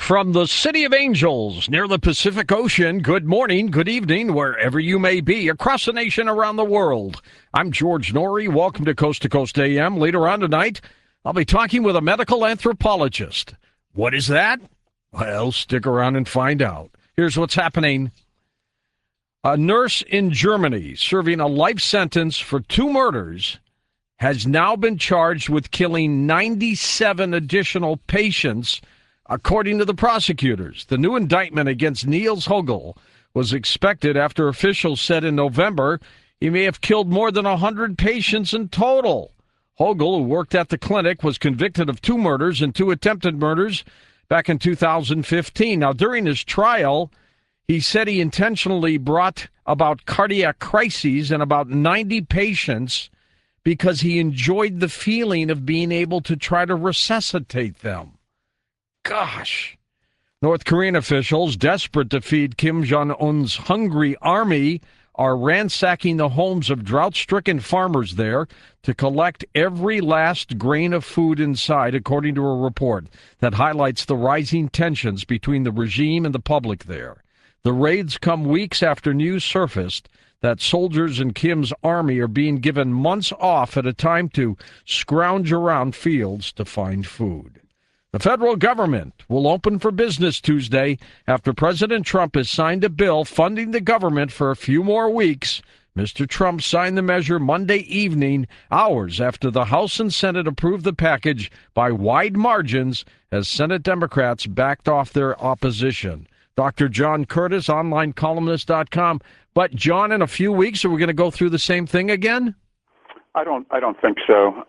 From the City of Angels near the Pacific Ocean, good morning, good evening, wherever you may be, across the nation, around the world. I'm George Noory. Welcome to Coast AM. Later on tonight, I'll be talking with a medical anthropologist. What is that? Well, stick around and find out. Here's what's happening. A nurse in Germany serving a life sentence for 2 murders has now been charged with killing 97 additional patients, according to the prosecutors. The new indictment against Niels Hogel was expected after officials said in November he may have killed more than 100 patients in total. Hogel, who worked at the clinic, was convicted of 2 murders and 2 attempted murders back in 2015. Now, during his trial, he said he intentionally brought about cardiac crises in about 90 patients because he enjoyed the feeling of being able to try to resuscitate them. Gosh. North Korean officials, desperate to feed Kim Jong-un's hungry army, are ransacking the homes of drought-stricken farmers there to collect every last grain of food inside, according to a report that highlights the rising tensions between the regime and the public there. The raids come weeks after news surfaced that soldiers in Kim's army are being given months off at a time to scrounge around fields to find food. The federal government will open for business Tuesday after President Trump has signed a bill funding the government for a few more weeks. Mr. Trump signed the measure Monday evening, hours after the House and Senate approved the package by wide margins as Senate Democrats backed off their opposition. Dr. John Curtis, onlinecolumnist.com. But, John, in a few weeks, are we going to go through the same thing again? I don't think so.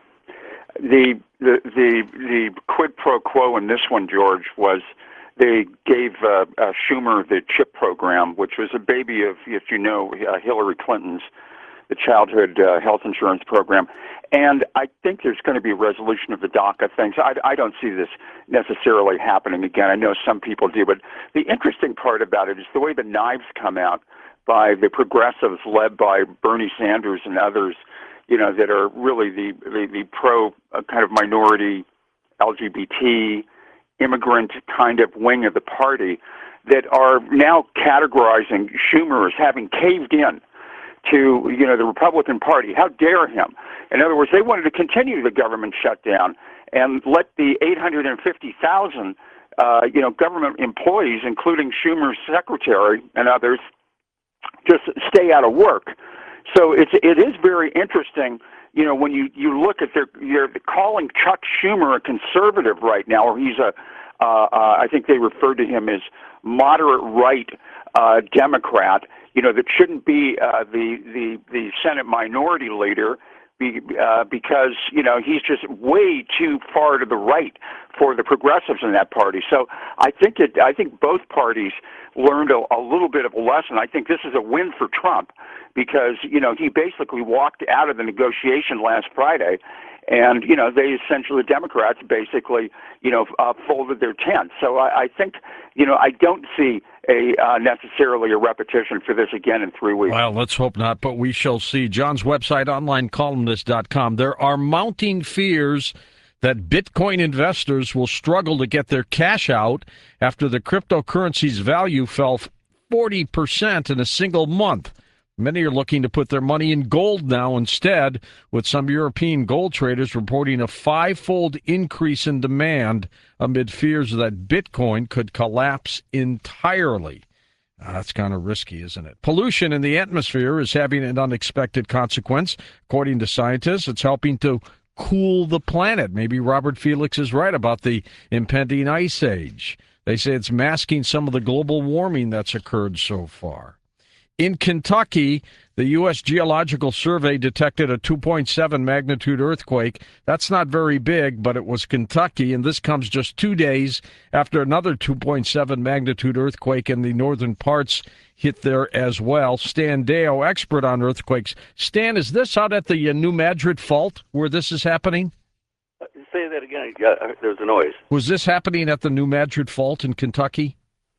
The quid pro quo in this one, George, was they gave Schumer the CHIP program, which was a baby of, if you know, Hillary Clinton's, the childhood health insurance program. And I think there's going to be a resolution of the DACA things. I don't see this necessarily happening again. I know some people do, but the interesting part about it is the way the knives come out by the progressives led by Bernie Sanders and others, you know, that are really the pro kind of minority LGBT immigrant kind of wing of the party that are now categorizing Schumer as having caved in to, you know, the Republican Party. How dare him? In other words, they wanted to continue the government shutdown and let the 850,000, government employees, including Schumer's secretary and others, just stay out of work. So it is very interesting, you know, when you look at you're calling Chuck Schumer a conservative right now, or he's I think they referred to him as moderate right Democrat, you know, that shouldn't be the Senate minority leader because, you know, he's just way too far to the right for the progressives in that party. So I think both parties learned a little bit of a lesson. I think this is a win for Trump because, you know, he basically walked out of the negotiation last Friday and, you know, the Democrats basically, you know, folded their tent. So I think, you know, I don't see necessarily a repetition for this again in 3 weeks. Well, let's hope not, but we shall see. John's website, onlinecolumnist.com. There are mounting fears that Bitcoin investors will struggle to get their cash out after the cryptocurrency's value fell 40% in a single month. Many are looking to put their money in gold now instead, with some European gold traders reporting a 5-fold increase in demand amid fears that Bitcoin could collapse entirely. That's kind of risky, isn't it? Pollution in the atmosphere is having an unexpected consequence. According to scientists, it's helping to cool the planet. Maybe Robert Felix is right about the impending ice age. They say it's masking some of the global warming that's occurred so far. In Kentucky, the U.S. Geological Survey detected a 2.7 magnitude earthquake. That's not very big, but it was Kentucky, and this comes just 2 days after another 2.7 magnitude earthquake in the northern parts hit there as well. Stan Deyo, expert on earthquakes. Stan, is this out at the New Madrid Fault where this is happening? Say that again. There's a noise. Was this happening at the New Madrid Fault in Kentucky?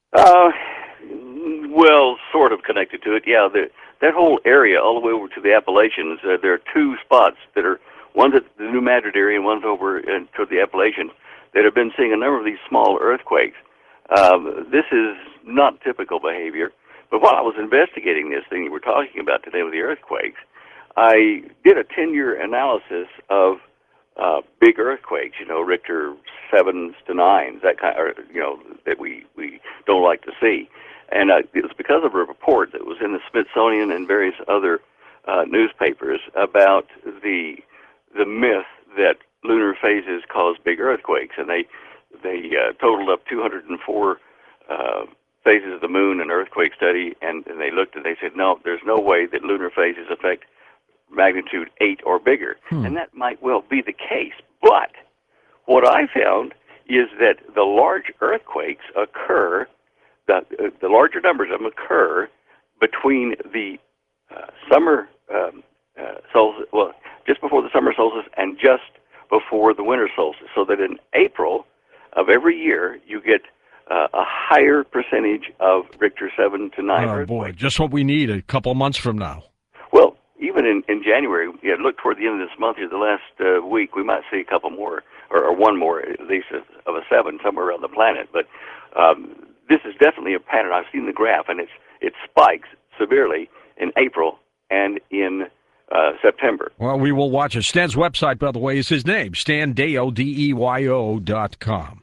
Well, sort of connected to it. Yeah, that whole area all the way over to the Appalachians, there are 2 spots that are, one's at the New Madrid area and one's over toward the Appalachians, that have been seeing a number of these small earthquakes. This is not typical behavior. But while I was investigating this thing we're talking about today with the earthquakes, I did a 10-year analysis of big earthquakes, Richter 7s to 9s, that kind, or, that we don't like to see. And it was because of a report that was in the Smithsonian and various other newspapers about the myth that lunar phases cause big earthquakes, and they totaled up 204 phases of the moon, an earthquake study, and they looked and they said, no, there's no way that lunar phases affect magnitude 8 or bigger. And that might well be the case. But what I found is that the large earthquakes occur, the larger numbers of them occur between the summer solstice, well, just before the summer solstice and just before the winter solstice. So that in April of every year, you get a higher percentage of Richter 7 to 9 earthquakes. Boy, just what we need a couple months from now. Well, even in January, look toward the end of this month here, the last week, we might see a couple more, or one more, at least, of a 7 somewhere around the planet. But this is definitely a pattern. I've seen the graph, and it spikes severely in April and in September. Well, we will watch it. Stan's website, by the way, is his name, StanDeyo, DEYO.com.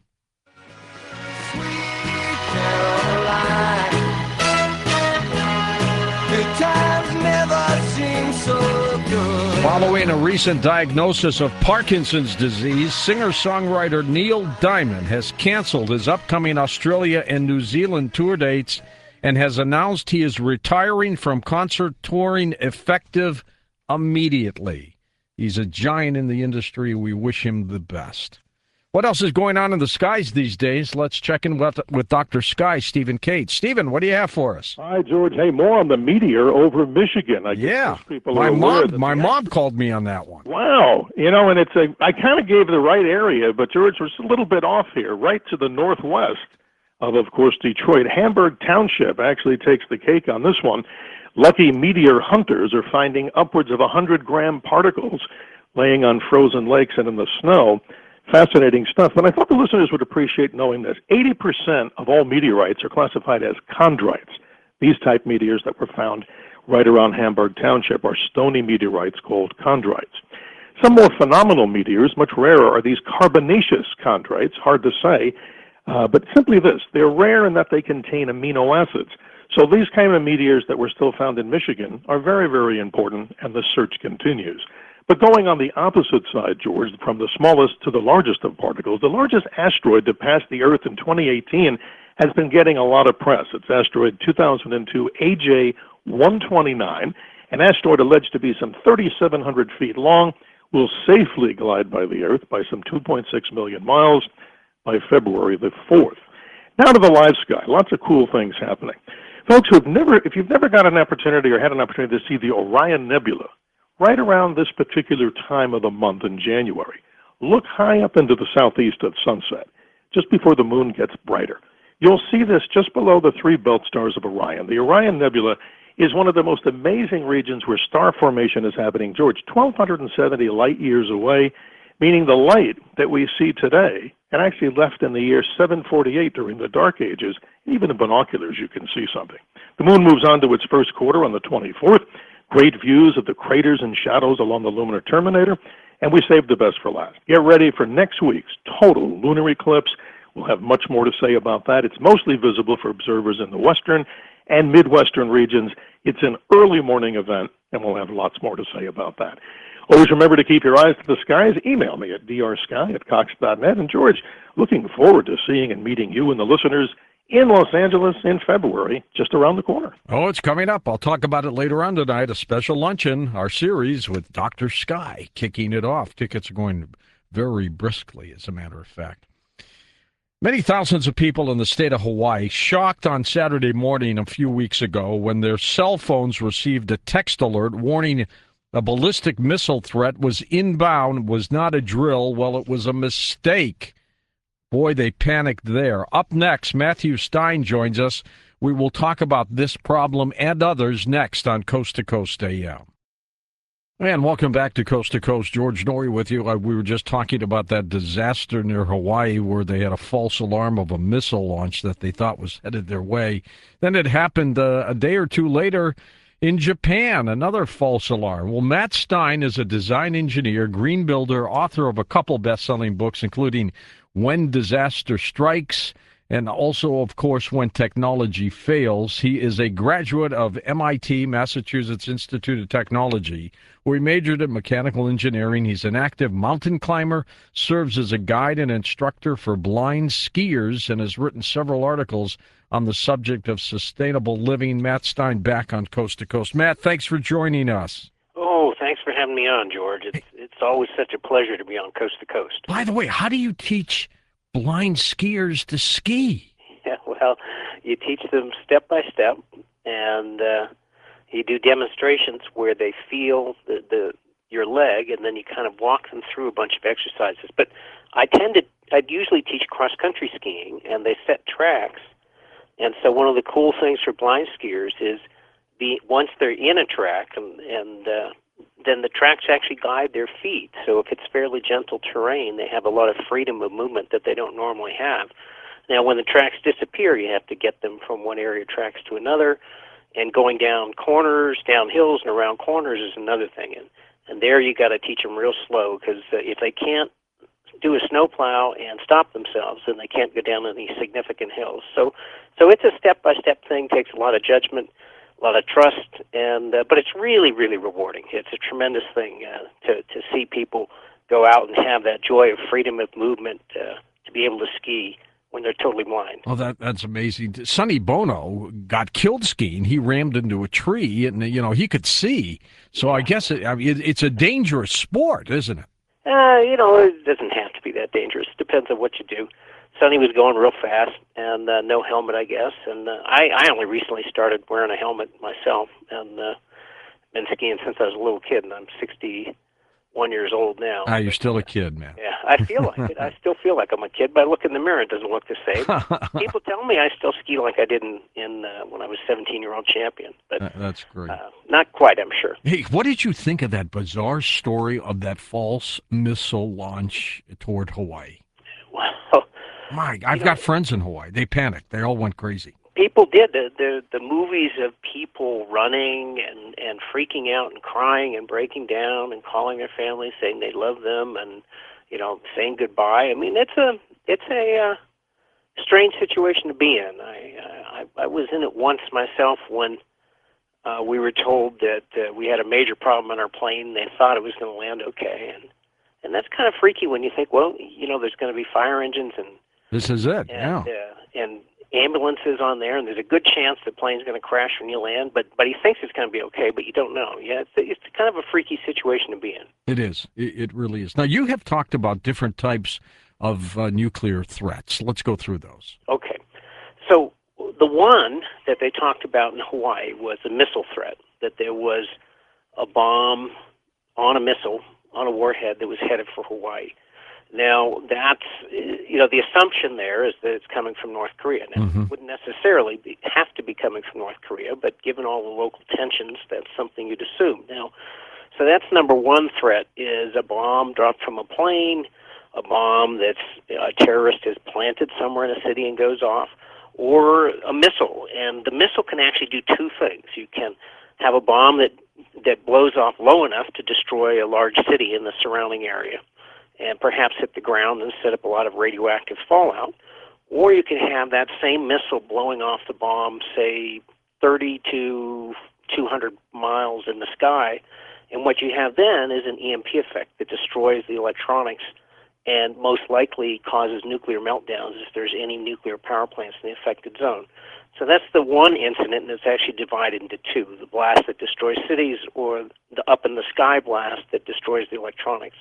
Following a recent diagnosis of Parkinson's disease, singer-songwriter Neil Diamond has canceled his upcoming Australia and New Zealand tour dates and has announced he is retiring from concert touring effective immediately. He's a giant in the industry. We wish him the best. What else is going on in the skies these days? Let's check in with Dr. Sky, Stephen Cates. Stephen, what do you have for us? Hi, George. Hey, more on the meteor over Michigan. My mom called me on that one. Wow. And I kind of gave the right area, but George was a little bit off here, right to the northwest of course, Detroit. Hamburg Township actually takes the cake on this one. Lucky meteor hunters are finding upwards of 100-gram particles laying on frozen lakes and in the snow. Fascinating stuff, but I thought the listeners would appreciate knowing this. 80% of all meteorites are classified as chondrites. These type meteors that were found right around Hamburg Township are stony meteorites called chondrites. Some more phenomenal meteors, much rarer, are these carbonaceous chondrites, hard to say, but simply this, they're rare in that they contain amino acids. So these kind of meteors that were still found in Michigan are very, very important, and the search continues. But going on the opposite side, George, from the smallest to the largest of particles, the largest asteroid to pass the Earth in 2018 has been getting a lot of press. It's asteroid 2002 AJ-129, an asteroid alleged to be some 3,700 feet long, will safely glide by the Earth by some 2.6 million miles by February the 4th. Now to the live sky. Lots of cool things happening. Folks, if you've never got an opportunity or had an opportunity to see the Orion Nebula, right around this particular time of the month in January, look high up into the southeast at sunset, just before the moon gets brighter. You'll see this just below the 3 belt stars of Orion. The Orion Nebula is one of the most amazing regions where star formation is happening. George, 1,270 light years away, meaning the light that we see today, and actually left in the year 748 during the Dark Ages, even in binoculars you can see something. The moon moves on to its first quarter on the 24th. Great views of the craters and shadows along the lunar terminator, and we saved the best for last. Get ready for next week's total lunar eclipse. We'll have much more to say about that. It's mostly visible for observers in the western and midwestern regions. It's an early morning event, and we'll have lots more to say about that. Always remember to keep your eyes to the skies. Email me at drsky@cox.net. And George, looking forward to seeing and meeting you and the listeners in Los Angeles in February, just around the corner. Oh, it's coming up. I'll talk about it later on tonight, a special luncheon, our series with Dr. Sky kicking it off. Tickets are going very briskly, as a matter of fact. Many thousands of people in the state of Hawaii shocked on Saturday morning a few weeks ago when their cell phones received a text alert warning a ballistic missile threat was inbound, was not a drill. Well, it was a mistake. Boy, they panicked there. Up next, Matthew Stein joins us. We will talk about this problem and others next on Coast to Coast AM. And welcome back to Coast. George Norrie with you. We were just talking about that disaster near Hawaii where they had a false alarm of a missile launch that they thought was headed their way. Then it happened a day or two later in Japan, another false alarm. Well, Matt Stein is a design engineer, green builder, author of a couple best-selling books, including When Disaster Strikes, and also, of course, When Technology Fails. He is a graduate of MIT, Massachusetts Institute of Technology, where he majored in mechanical engineering. He's an active mountain climber, serves as a guide and instructor for blind skiers, and has written several articles on the subject of sustainable living. Matt Stein back on Coast to Coast. Matt, thanks for joining us. Oh, thanks for having me on, George. It's always such a pleasure to be on Coast to Coast. By the way, how do you teach blind skiers to ski? Yeah, well, you teach them step by step, and you do demonstrations where they feel your leg, and then you kind of walk them through a bunch of exercises. But I'd usually teach cross-country skiing, and they set tracks. And so one of the cool things for blind skiers is once they're in a track, and then the tracks actually guide their feet. So if it's fairly gentle terrain, they have a lot of freedom of movement that they don't normally have. Now, when the tracks disappear, you have to get them from one area of tracks to another, and going down corners, down hills, and around corners is another thing. And there you got to teach them real slow, because if they can't do a snowplow and stop themselves, then they can't go down any significant hills. So it's a step-by-step thing, takes a lot of judgment, a lot of trust, but it's really, really rewarding. It's a tremendous thing to see people go out and have that joy of freedom of movement, to be able to ski when they're totally blind. Oh, that's amazing. Sonny Bono got killed skiing. He rammed into a tree, and he could see. So I guess it's a dangerous sport, isn't it? It doesn't have to be that dangerous. It depends on what you do. Sonny was going real fast, and no helmet, I guess. And I only recently started wearing a helmet myself, and been skiing since I was a little kid, and I'm 61 years old now. You're still a kid, man. Yeah, I feel like it. I still feel like I'm a kid, but I look in the mirror, it doesn't look the same. People tell me I still ski like I did in when I was 17-year-old champion, but that's great. Not quite, I'm sure. Hey, what did you think of that bizarre story of that false missile launch toward Hawaii? Well, I've got friends in Hawaii. They panicked. They all went crazy. People did. The movies of people running and freaking out and crying and breaking down and calling their families, saying they love them, and saying goodbye. I mean, it's a strange situation to be in. I was in it once myself when we were told that we had a major problem on our plane. They thought it was going to land okay, and that's kind of freaky when you think, well, there's going to be fire engines and this is it, yeah. And ambulances on there, and there's a good chance the plane's going to crash when you land, but he thinks it's going to be okay, but you don't know. Yeah, it's kind of a freaky situation to be in. It is. It really is. Now, you have talked about different types of nuclear threats. Let's go through those. Okay. So the one that they talked about in Hawaii was a missile threat, that there was a bomb on a missile, on a warhead that was headed for Hawaii. Now, that's, the assumption there is that it's coming from North Korea. Now, it wouldn't necessarily have to be coming from North Korea, but given all the local tensions, that's something you'd assume. Now, so that's number one threat, is a bomb dropped from a plane, a bomb that's a terrorist has planted somewhere in a city and goes off, or a missile. And the missile can actually do two things. You can have a bomb that blows off low enough to destroy a large city in the surrounding area, and perhaps hit the ground and set up a lot of radioactive fallout. Or you can have that same missile blowing off the bomb, say, 30 to 200 miles in the sky, and what you have then is an EMP effect that destroys the electronics and most likely causes nuclear meltdowns if there's any nuclear power plants in the affected zone. So that's the one incident that's actually divided into two, the blast that destroys cities or the up-in-the-sky blast that destroys the electronics.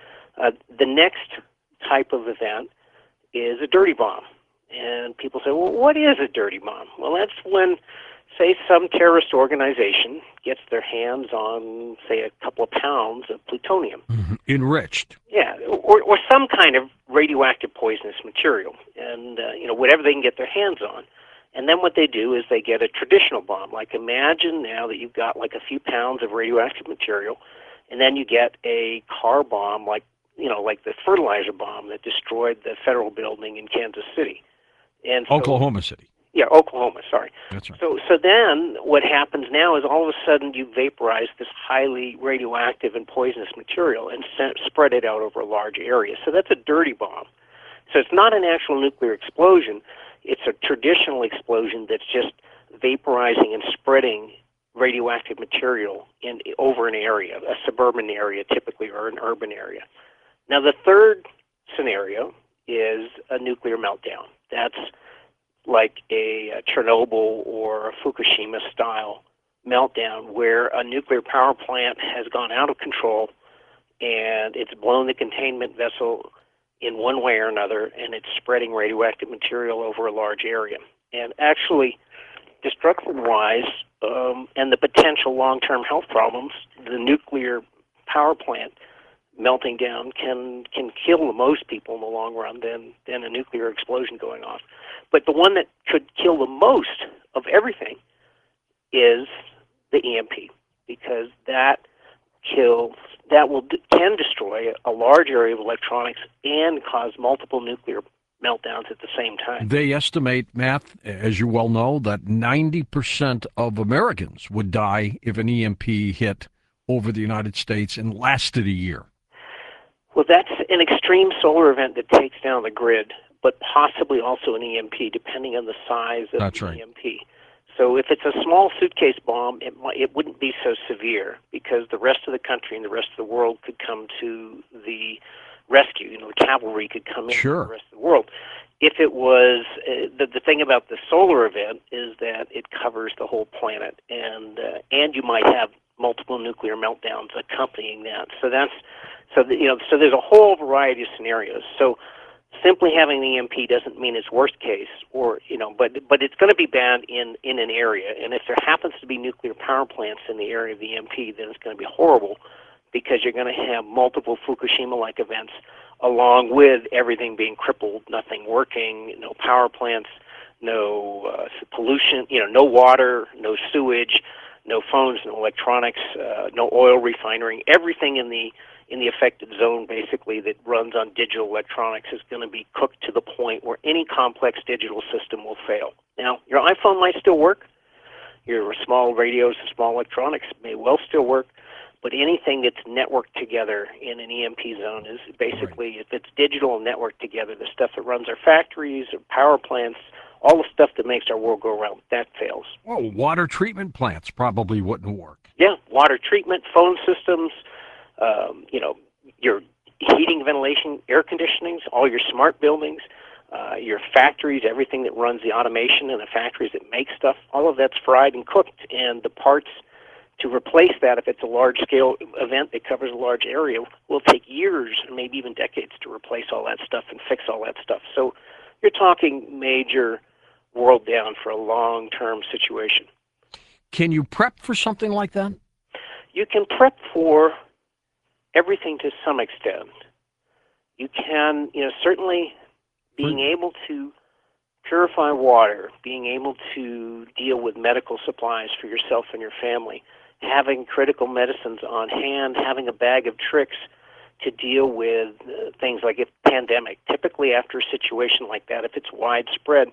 The next type of event is a dirty bomb. And people say, well, what is a dirty bomb? Well, that's when, say, some terrorist organization gets their hands on, say, a couple of pounds of plutonium. Enriched. Yeah, or some kind of radioactive poisonous material, and whatever they can get their hands on. And then what they do is they get a traditional bomb. Like, imagine now that you've got like a few pounds of radioactive material, And then you get a car bomb like the fertilizer bomb that destroyed the federal building in Kansas City. And so, Oklahoma City. Yeah, Oklahoma, sorry. That's right. So then what happens now is all of a sudden you vaporize this highly radioactive and poisonous material and spread it out over a large area. So that's a dirty bomb. So it's not an actual nuclear explosion. It's a traditional explosion that's just vaporizing and spreading radioactive material over an area, a suburban area typically, or an urban area. Now the third scenario is a nuclear meltdown. That's like a Chernobyl or a Fukushima style meltdown where a nuclear power plant has gone out of control and it's blown the containment vessel in one way or another, and it's spreading radioactive material over a large area. And actually, destruction-wise, and the potential long-term health problems, the nuclear power plant melting down can kill the most people in the long run than a nuclear explosion going off. But the one that could kill the most of everything is the EMP, because that can destroy a large area of electronics and cause multiple nuclear meltdowns at the same time. They estimate, Matt, as you well know, that 90% of Americans would die if an EMP hit over the United States and lasted a year. Well, that's an extreme solar event that takes down the grid, but possibly also an EMP, depending on the size of That's the right. EMP. So if it's a small suitcase bomb, it wouldn't be so severe because the rest of the country and the rest of the world could come to the rescue. The cavalry could come in Sure. from the rest of the world. If it was, the thing about the solar event is that it covers the whole planet, and you might have multiple nuclear meltdowns accompanying that. So there's a whole variety of scenarios. So simply having the EMP doesn't mean it's worst case, but it's going to be bad in an area. And if there happens to be nuclear power plants in the area of the EMP, then it's going to be horrible because you're going to have multiple Fukushima-like events along with everything being crippled, nothing working, no power plants, no pollution, no water, no sewage, no phones, no electronics, no oil refinery. Everything in the affected zone, basically, that runs on digital electronics is going to be cooked to the point where any complex digital system will fail. Now, your iPhone might still work. Your small radios and small electronics may well still work, but anything that's networked together in an EMP zone is basically, if it's digital and networked together, the stuff that runs our factories, our power plants, all the stuff that makes our world go around, that fails. Well, water treatment plants probably wouldn't work. Yeah, water treatment, phone systems, your heating, ventilation, air conditionings, all your smart buildings, your factories, everything that runs the automation in the factories that make stuff, all of that's fried and cooked, and the parts to replace that, if it's a large-scale event that covers a large area, will take years and maybe even decades to replace all that stuff and fix all that stuff. So you're talking major world down for a long-term situation. Can you prep for something like that? You can prep for everything to some extent. You can, certainly being able to purify water, being able to deal with medical supplies for yourself and your family, having critical medicines on hand, having a bag of tricks to deal with things like a pandemic. Typically after a situation like that, if it's widespread,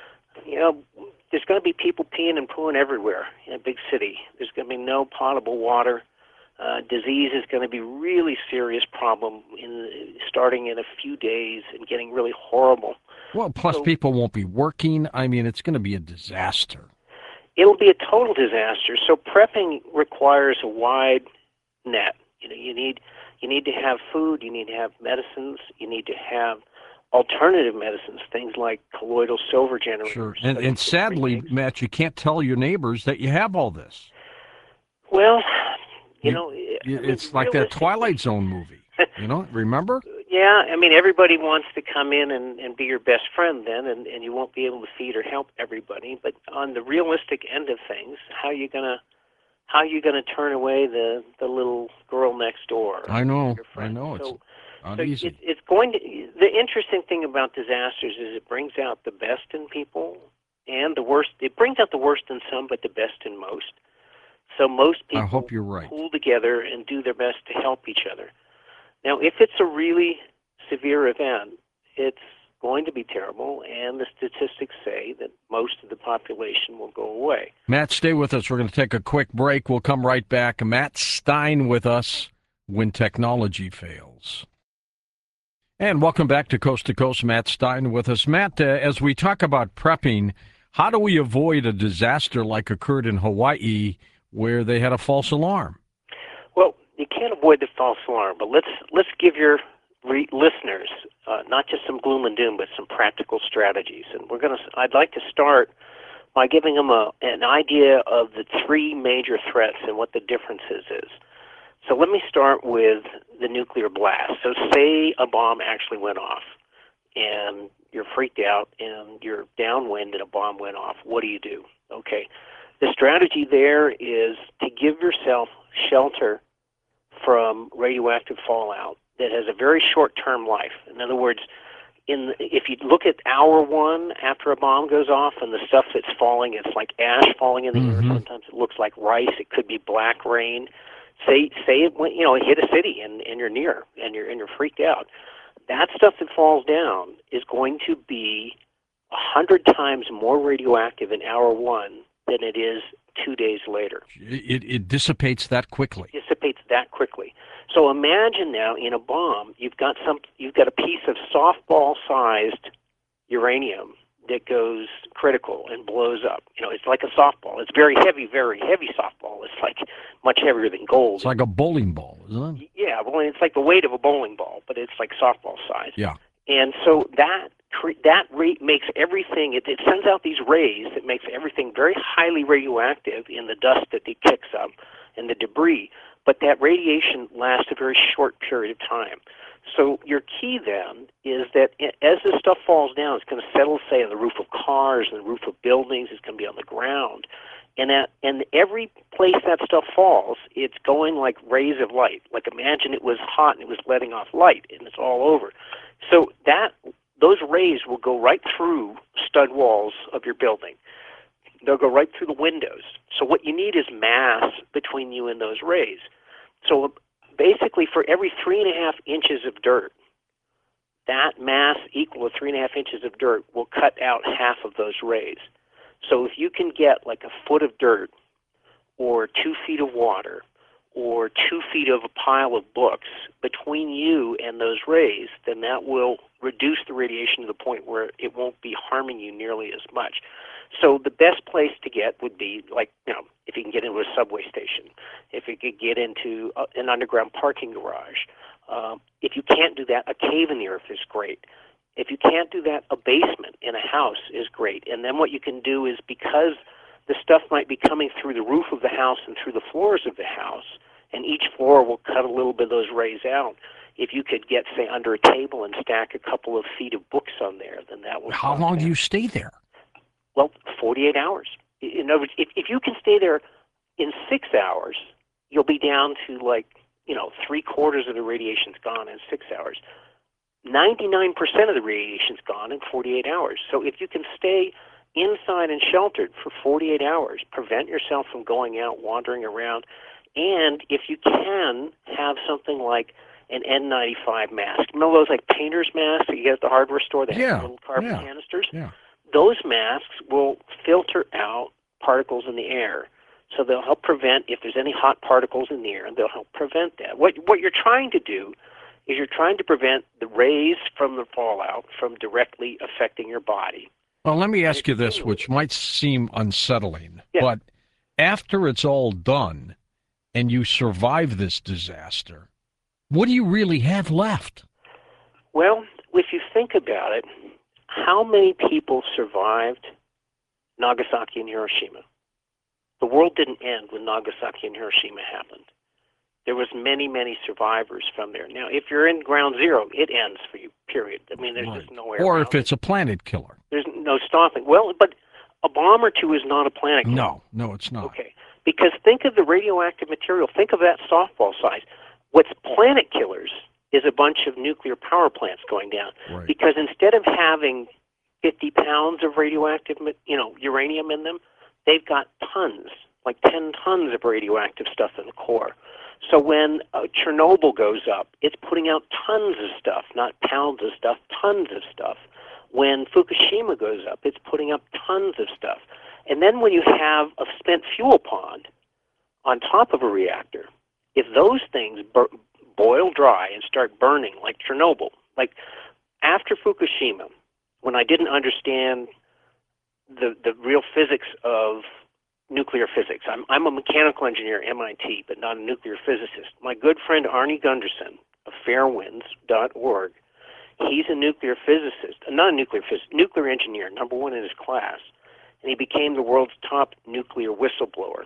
there's going to be people peeing and pooing everywhere in a big city. There's going to be no potable water. Disease is going to be a really serious problem starting in a few days and getting really horrible. Well, plus people won't be working. I mean, it's going to be a disaster. It'll be a total disaster. So prepping requires a wide net. You need to have food, you need to have medicines, you need to have alternative medicines, things like colloidal silver generators. Sure. And sadly, Matt, you can't tell your neighbors that you have all this. Well, it's like that Twilight Zone movie. Remember? Yeah, everybody wants to come in and be your best friend then, and you won't be able to feed or help everybody. But on the realistic end of things, how are you gonna turn away the little girl next door? I know. So, it's not easy. It's going to. The interesting thing about disasters is it brings out the best in people and the worst. It brings out the worst in some, but the best in most. So most I people hope you're right. pool together and do their best to help each other. Now, if it's a really severe event, it's going to be terrible, and the statistics say that most of the population will go away. Matt, stay with us. We're going to take a quick break. We'll come right back. Matt Stein with us when technology fails. And welcome back to Coast. Matt Stein with us. Matt, as we talk about prepping, how do we avoid a disaster like occurred in Hawaii where they had a false alarm? Well, you can't avoid the false alarm, but let's give your listeners not just some gloom and doom, but some practical strategies. And I'd like to start by giving them an idea of the three major threats and what the differences is. So let me start with the nuclear blast. So say a bomb actually went off, and you're freaked out, and you're downwind, and a bomb went off. What do? Okay. The strategy there is to give yourself shelter from radioactive fallout that has a very short-term life. In other words, if you look at hour one after a bomb goes off and the stuff that's falling, it's like ash falling in the air. Sometimes it looks like rice. It could be black rain. Say it went, it hit a city and you're near and you're freaked out. That stuff that falls down is going to be 100 times more radioactive in hour one than it is 2 days later. It dissipates that quickly. So imagine now in a bomb, you've got a piece of softball-sized uranium that goes critical and blows up. It's like a softball. It's very heavy softball. It's like much heavier than gold. It's like a bowling ball, isn't it? Yeah, well, it's like the weight of a bowling ball, but it's like softball size. Yeah. And so that rate makes everything, it sends out these rays that makes everything very highly radioactive in the dust that it kicks up and the debris. But that radiation lasts a very short period of time. So your key then is that as this stuff falls down, it's going to settle, say, on the roof of cars and the roof of buildings. It's going to be on the ground. And every place that stuff falls, it's going like rays of light. Like imagine it was hot and it was letting off light, and it's all over. So those rays will go right through stud walls of your building. They'll go right through the windows. So what you need is mass between you and those rays. So basically for every 3.5 inches of dirt, that mass equal to 3.5 inches of dirt will cut out half of those rays. So if you can get like a foot of dirt or 2 feet of water or 2 feet of a pile of books between you and those rays, then that will reduce the radiation to the point where it won't be harming you nearly as much. So the best place to get would be like, if you can get into a subway station, if you could get into an underground parking garage. If you can't do that, a cave in the earth is great. If you can't do that, a basement in a house is great. And then what you can do is, because the stuff might be coming through the roof of the house and through the floors of the house, and each floor will cut a little bit of those rays out. If you could get, say, under a table and stack a couple of feet of books on there, then that would... How long do you stay there? Well, 48 hours. In other words, if you can stay there in 6 hours, you'll be down to like, 3/4 of the radiation's gone in 6 hours. 99% of the radiation's gone in 48 hours. So if you can stay inside and sheltered for 48 hours, prevent yourself from going out, wandering around, and if you can, have something like an N95 mask. Remember those like painter's masks that you get at the hardware store that have little carbon canisters? Yeah. Those masks will filter out particles in the air. So they'll help prevent, if there's any hot particles in the air, they'll help prevent that. What you're trying to do is you're trying to prevent the rays from the fallout from directly affecting your body. Well, let me ask you this, which might seem unsettling, Yeah. but after it's all done and you survive this disaster, what do you really have left? Well, if you think about it, how many people survived Nagasaki and Hiroshima? The world didn't end when Nagasaki and Hiroshima happened. There was many, many survivors from there. Now, if you're in ground zero, it ends for you, period. I mean, there's just nowhere Or around if it's a planet killer. There's no stopping. Well, but a bomb or two is not a planet killer. No, it's not. Okay. Because think of the radioactive material. Think of that softball size. What's planet killers is a bunch of nuclear power plants going down. Right. Because instead of having 50 pounds of radioactive, uranium in them, they've got tons like 10 tons of radioactive stuff in the core. So when Chernobyl goes up, it's putting out tons of stuff, not pounds of stuff, tons of stuff. When Fukushima goes up, it's putting up tons of stuff. And then when you have a spent fuel pond on top of a reactor, if those things boil dry and start burning like Chernobyl, like after Fukushima, when I didn't understand the real physics of nuclear physics. I'm a mechanical engineer at MIT, but not a nuclear physicist. My good friend Arnie Gunderson of fairwinds.org, he's a nuclear physicist, not a nuclear physicist, nuclear engineer, number one in his class, and he became the world's top nuclear whistleblower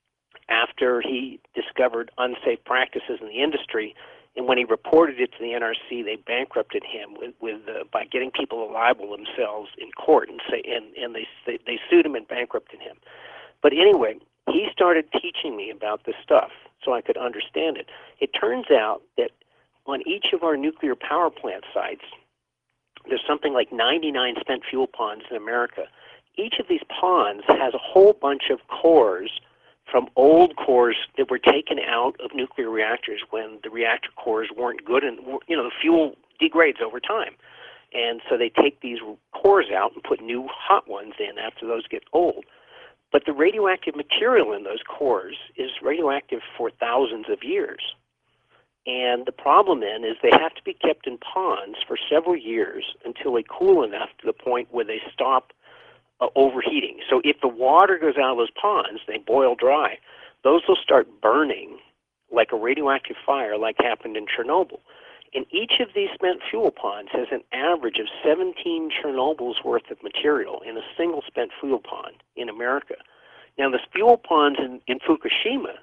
after he discovered unsafe practices in the industry. And when he reported it to the NRC, they bankrupted him by getting people to libel themselves in court, and they sued him and bankrupted him. But anyway, he started teaching me about this stuff so I could understand it. It turns out that on each of our nuclear power plant sites, there's something like 99 spent fuel ponds in America. Each of these ponds has a whole bunch of cores from old cores that were taken out of nuclear reactors when the reactor cores weren't good, and the fuel degrades over time. And so they take these cores out and put new hot ones in after those get old. But the radioactive material in those cores is radioactive for thousands of years. And the problem then is they have to be kept in ponds for several years until they cool enough to the point where they stop overheating. So if the water goes out of those ponds, they boil dry, those will start burning like a radioactive fire like happened in Chernobyl. And each of these spent fuel ponds has an average of 17 Chernobyls worth of material in a single spent fuel pond in America. Now, the fuel ponds in Fukushima,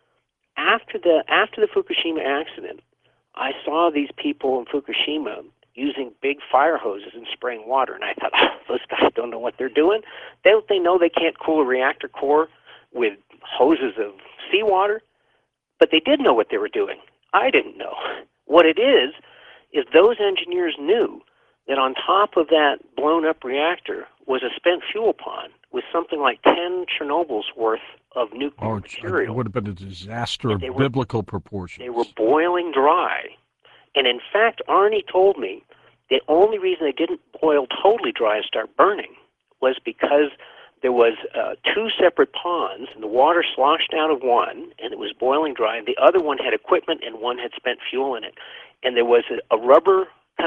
after the Fukushima accident, I saw these people in Fukushima using big fire hoses and spraying water, and I thought, those guys don't know what they're doing. Don't they know they can't cool a reactor core with hoses of seawater? But they did know what they were doing. I didn't know. What it is those engineers knew that on top of that blown-up reactor was a spent fuel pond with something like 10 Chernobyls worth of nuclear material. It would have been a disaster of biblical proportions. They were boiling dry. And in fact, Arnie told me the only reason they didn't boil totally dry and start burning was because there was 2 separate ponds, and the water sloshed out of one, and it was boiling dry. The other one had equipment, and one had spent fuel in it. And there was a rubber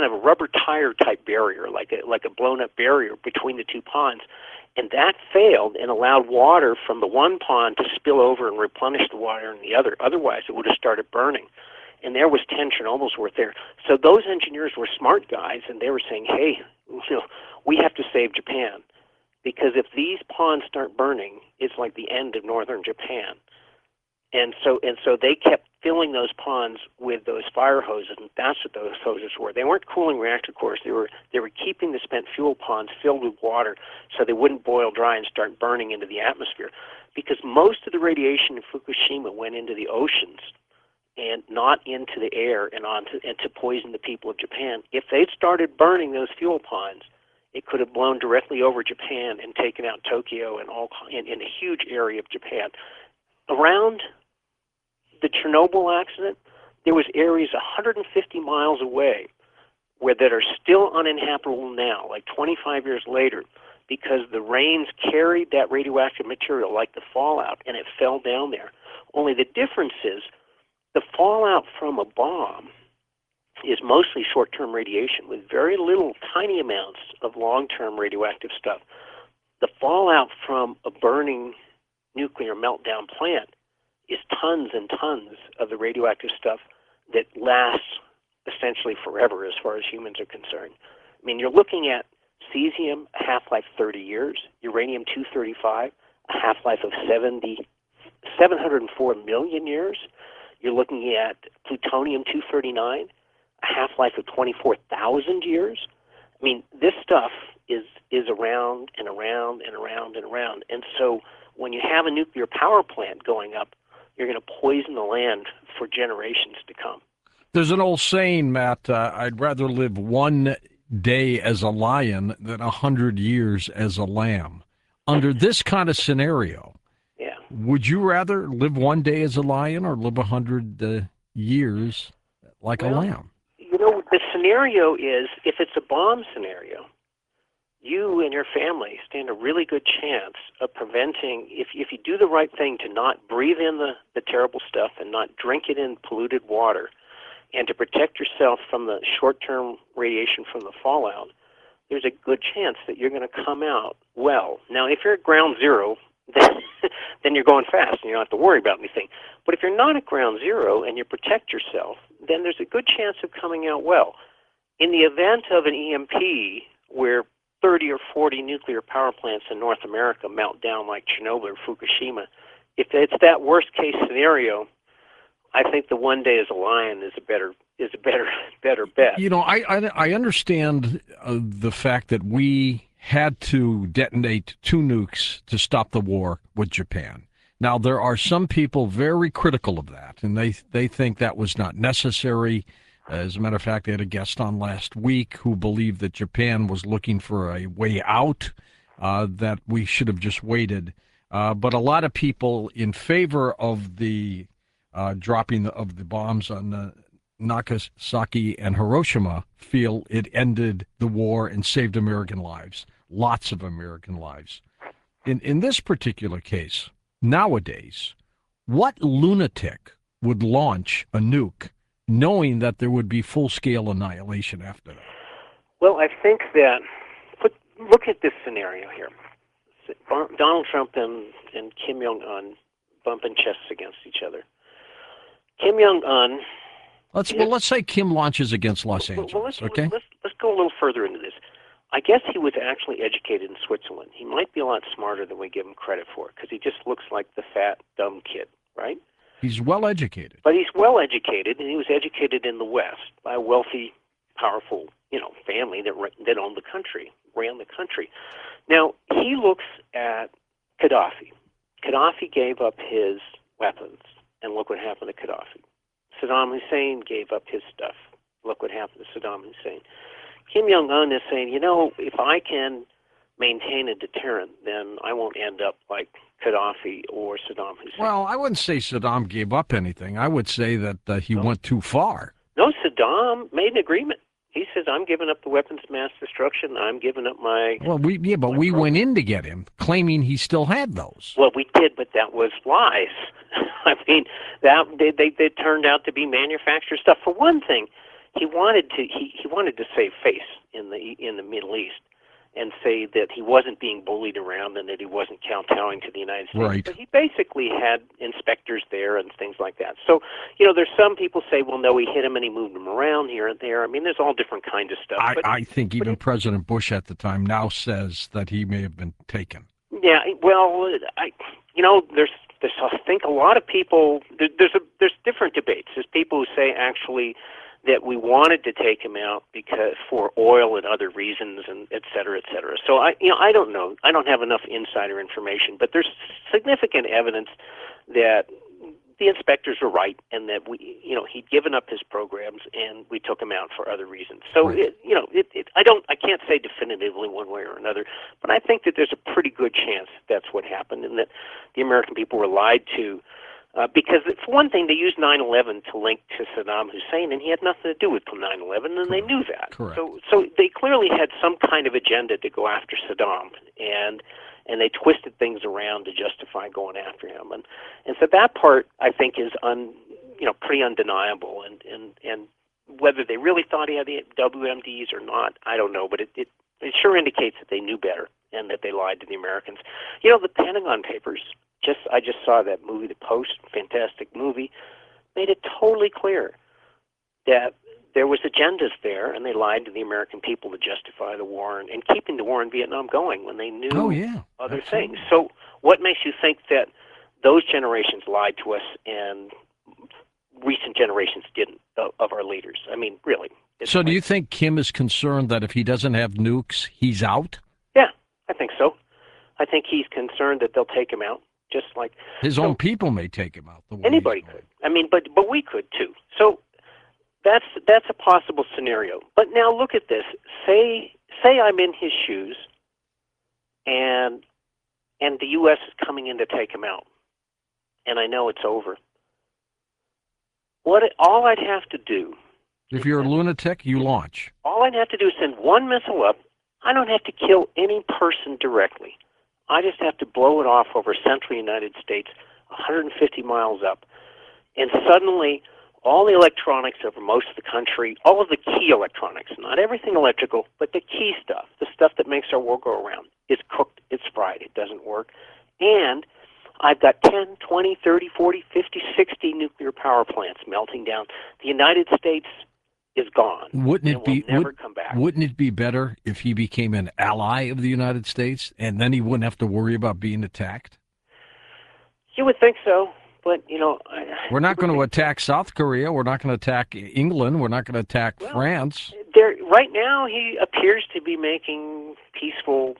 tire type barrier, like a blown up barrier between the 2 ponds. And that failed and allowed water from the one pond to spill over and replenish the water in the other. Otherwise, it would have started burning. And there was 10 Chernobyls worth there. So those engineers were smart guys, and they were saying, hey, we have to save Japan. Because if these ponds start burning, it's like the end of northern Japan. And so they kept filling those ponds with those fire hoses, and that's what those hoses were. They weren't cooling reactor cores. They were keeping the spent fuel ponds filled with water so they wouldn't boil dry and start burning into the atmosphere. Because most of the radiation in Fukushima went into the oceans and not into the air and to poison the people of Japan. If they'd started burning those fuel ponds, it could have blown directly over Japan and taken out Tokyo and in a huge area of Japan. Around the Chernobyl accident, there was areas 150 miles away that are still uninhabitable now, like 25 years later, because the rains carried that radioactive material like the fallout, and it fell down there. Only the difference is the fallout from a bomb is mostly short-term radiation with very little, tiny amounts of long-term radioactive stuff. The fallout from a burning nuclear meltdown plant is tons and tons of the radioactive stuff that lasts essentially forever as far as humans are concerned. I mean, you're looking at cesium, a half-life 30 years, uranium-235, a half-life of 704 million years. You're looking at plutonium-239, a half-life of 24,000 years. I mean, this stuff is around and around and around and around. And so when you have a nuclear power plant going up, you're going to poison the land for generations to come. There's an old saying, Matt, I'd rather live one day as a lion than 100 years as a lamb. Under this kind of scenario, yeah, Would you rather live one day as a lion or live 100 years like a lamb? The scenario is, if it's a bomb scenario, you and your family stand a really good chance of preventing, if you do the right thing to not breathe in the terrible stuff and not drink it in polluted water, and to protect yourself from the short-term radiation from the fallout, there's a good chance that you're going to come out well. Now, if you're at ground zero, then you're going fast and you don't have to worry about anything. But if you're not at ground zero and you protect yourself, then there's a good chance of coming out well. In the event of an EMP where 30 or 40 nuclear power plants in North America melt down like Chernobyl or Fukushima, if it's that worst case scenario, I think the one day as a lion is a better bet. I understand the fact that we had to detonate 2 nukes to stop the war with Japan. Now, there are some people very critical of that, and they think that was not necessary. As a matter of fact, they had a guest on last week who believed that Japan was looking for a way out, that we should have just waited. But a lot of people in favor of the dropping of the bombs on Nagasaki and Hiroshima feel it ended the war and saved American lives, lots of American lives. In this particular case, nowadays, what lunatic would launch a nuke knowing that there would be full-scale annihilation after that? Well, I think that, look at this scenario here. Donald Trump and Kim Jong-un bumping chests against each other. Kim Jong-un... Let's say Kim launches against Los Angeles, okay? Let's go a little further into this. I guess he was actually educated in Switzerland. He might be a lot smarter than we give him credit for, because he just looks like the fat, dumb kid, right? He's well educated. But he's well educated, and he was educated in the West by a wealthy, powerful, family that owned the country, ran the country. Now, he looks at Gaddafi. Gaddafi gave up his weapons, and look what happened to Gaddafi. Saddam Hussein gave up his stuff. Look what happened to Saddam Hussein. Kim Jong-un is saying, if I can maintain a deterrent, then I won't end up like Gaddafi or Saddam Hussein. Well, I wouldn't say Saddam gave up anything. I would say that he went too far. No, Saddam made an agreement. He says, I'm giving up the weapons of mass destruction. I'm giving up my... Well, we went in to get him, claiming he still had those. Well, we did, but that was lies. I mean, they turned out to be manufactured stuff. For one thing, he wanted to save face in the Middle East and say that he wasn't being bullied around and that he wasn't kowtowing to the United States. Right. But he basically had inspectors there and things like that. So, there's some people say, well, no, he hit him and he moved him around here and there. I mean, there's all different kinds of stuff. I think even President Bush at the time now says that he may have been taken. Yeah, well, there's I think a lot of people, there's different debates. There's people who say actually that we wanted to take him out because for oil and other reasons, and et cetera, et cetera. So I don't know. I don't have enough insider information, but there's significant evidence that the inspectors were right, and that he'd given up his programs, and we took him out for other reasons. So right. I can't say definitively one way or another, but I think that there's a pretty good chance that's what happened, and that the American people were lied to. Because, for one thing, they used 9/11 to link to Saddam Hussein, and he had nothing to do with 9/11, and they knew that. Correct. So they clearly had some kind of agenda to go after Saddam, and they twisted things around to justify going after him. And so that part, I think, is pretty undeniable. And whether they really thought he had the WMDs or not, I don't know, but it sure indicates that they knew better and that they lied to the Americans. The Pentagon Papers. I just saw that movie, The Post, fantastic movie, made it totally clear that there was agendas there, and they lied to the American people to justify the war and keeping the war in Vietnam going when they knew other things. So what makes you think that those generations lied to us and recent generations didn't of our leaders? I mean, really. So do you think Kim is concerned that if he doesn't have nukes, he's out? Yeah, I think so. I think he's concerned that they'll take him out. Just like his own people may take him out. Anybody could. I mean, but we could too. So that's a possible scenario. But now look at this. Say I'm in his shoes, and the U.S. is coming in to take him out. and I know it's over. All I'd have to do... If you're a lunatic, you launch. All I'd have to do is send one missile up. I don't have to kill any person directly. I just have to blow it off over central United States, 150 miles up. And suddenly, all the electronics over most of the country, all of the key electronics, not everything electrical, but the key stuff, the stuff that makes our world go around, is cooked, it's fried, it doesn't work. And I've got 10, 20, 30, 40, 50, 60 nuclear power plants melting down. The United States is gone. Wouldn't Come back. Wouldn't it be better if he became an ally of the United States, and then he wouldn't have to worry about being attacked? You would think so, but we're not going to attack South Korea. We're not going to attack England. We're not going to attack France. Right now, he appears to be making peaceful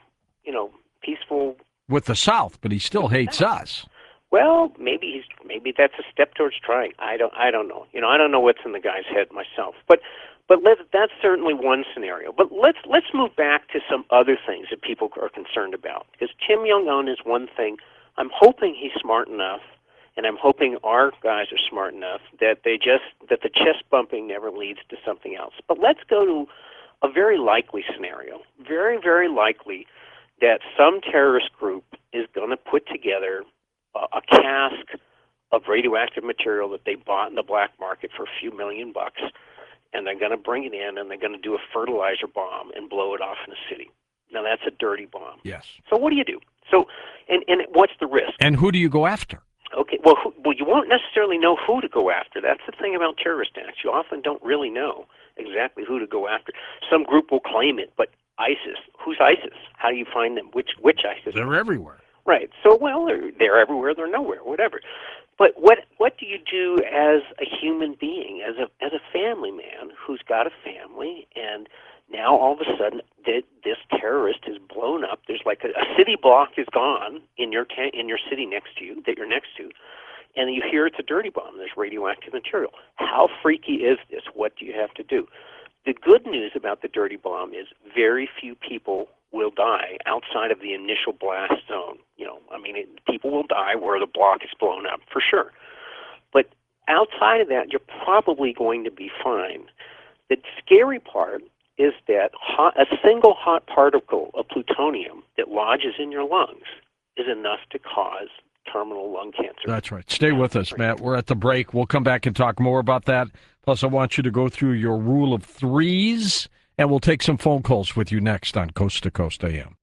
with the South, but he still hates us. Well, maybe that's a step towards trying. I don't know. I don't know what's in the guy's head myself. But that's certainly one scenario. But let's move back to some other things that people are concerned about. Because Kim Jong-un is one thing. I'm hoping he's smart enough, and I'm hoping our guys are smart enough that the chest bumping never leads to something else. But let's go to a very likely scenario. Very, very likely that some terrorist group is going to put together a cask of radioactive material that they bought in the black market for a few $1 million, and they're going to bring it in, and they're going to do a fertilizer bomb and blow it off in a city. Now, that's a dirty bomb. Yes. So what do you do? So, and what's the risk? And who do you go after? Okay, well, you won't necessarily know who to go after. That's the thing about terrorist acts. You often don't really know exactly who to go after. Some group will claim it, but ISIS, who's ISIS? How do you find them? Which ISIS? They're everywhere. Right. So, well, they're everywhere, they're nowhere, whatever. But what do you do as a human being, as a family man who's got a family, and now all of a sudden this terrorist is blown up? There's like a city block is gone in your city next to you that you're next to, and you hear it's a dirty bomb. There's radioactive material. How freaky is this? What do you have to do? The good news about the dirty bomb is very few people will die outside of the initial blast zone. People will die where the block is blown up, for sure. But outside of that, you're probably going to be fine. The scary part is that a single hot particle of plutonium that lodges in your lungs is enough to cause terminal lung cancer. That's right. Stay with us, Matt. We're at the break. We'll come back and talk more about that. Plus, I want you to go through your rule of threes, and we'll take some phone calls with you next on Coast to Coast AM.